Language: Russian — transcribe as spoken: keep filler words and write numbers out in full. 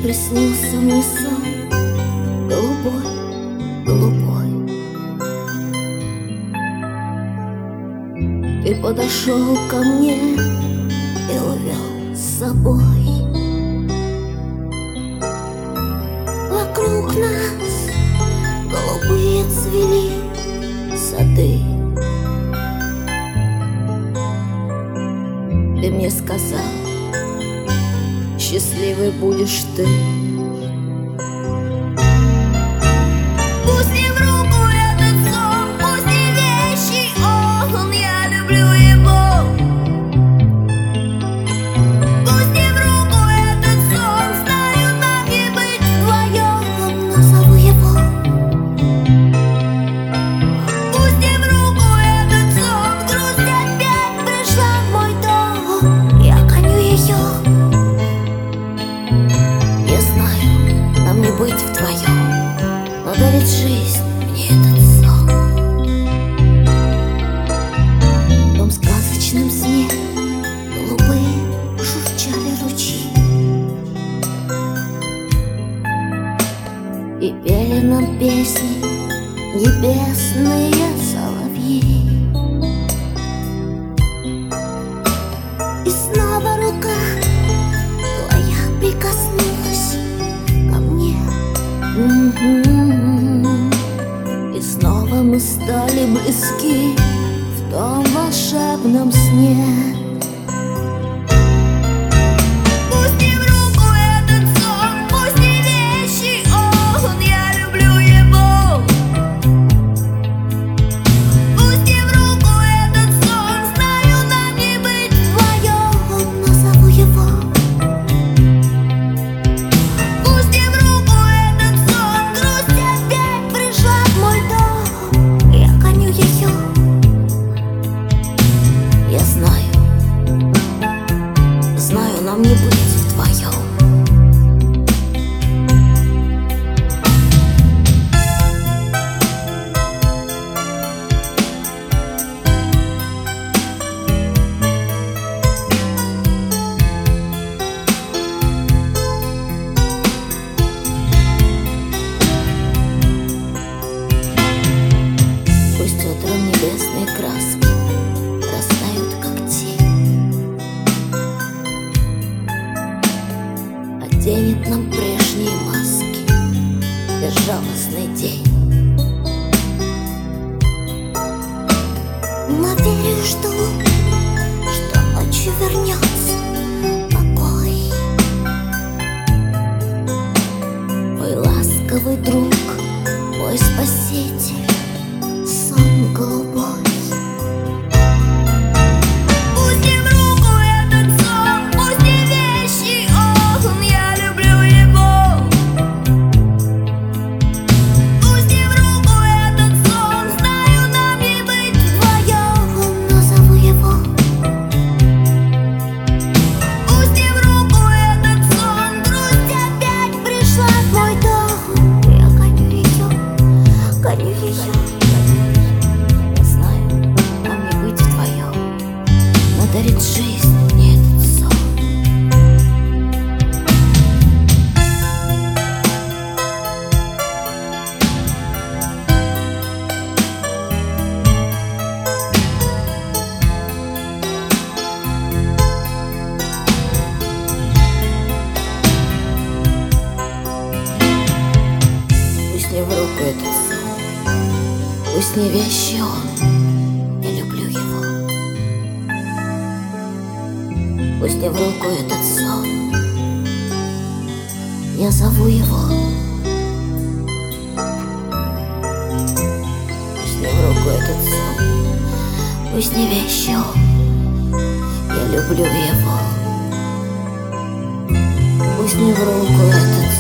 приснился мне сон, голубой, голубой. Ты подошел ко мне и увел с собой. Вокруг нас голубые цвели сады. Ты мне сказал, счастливой будешь ты. Пусть не в руку этот сон, пусть не вещий он, я люблю его. Пусть не в руку этот сон, знаю, нам не быть вдвоем, назову его. Пусть не в руку этот сон, грусть опять пришла в мой дом, я гоню ее. Нам не быть вдвоем, но дарит жизнь мне этот сон. В том сказочном сне голубые журчали ручьи и пели нам песни небесные соловьи. И снова рука твоя прикоснулась ко мне. И снова мы стали близки в том волшебном сне. Пусть не в руку этот сон, пусть не вещий он, я люблю его. Пусть не в руку этот сон, знаю, нам не быть вдвоем, назову его. Пусть не в руку этот сон, грусть опять пришла в мой дом, я гоню ее. Я знаю, знаю, нам не быть вдвоем. Пусть утром небесные краски растают, как тень, оденет нам прежние маски безжалостный день. Но верю, жду, что ночью вернется покой. Мой ласковый друг, мой спаситель, сон голубой. Пусть не в руку этот сон, пусть не вещий он, я люблю его. Пусть не в руку этот сон, знаю, нам не быть вдвоем, назову его. Пусть не в руку этот сон, грусть опять пришла в мой дом, я гоню ее, гоню ее. Я знаю, нам не быть вдвоем, но дарит жизнь мне этот сон. Пусть не в руку этот сон, пусть не вещий он, я люблю его. Пусть не в руку этот сон, я зову его. Пусть не в руку этот сон, пусть не вещий он, я люблю его. Пусть не в руку этот сон,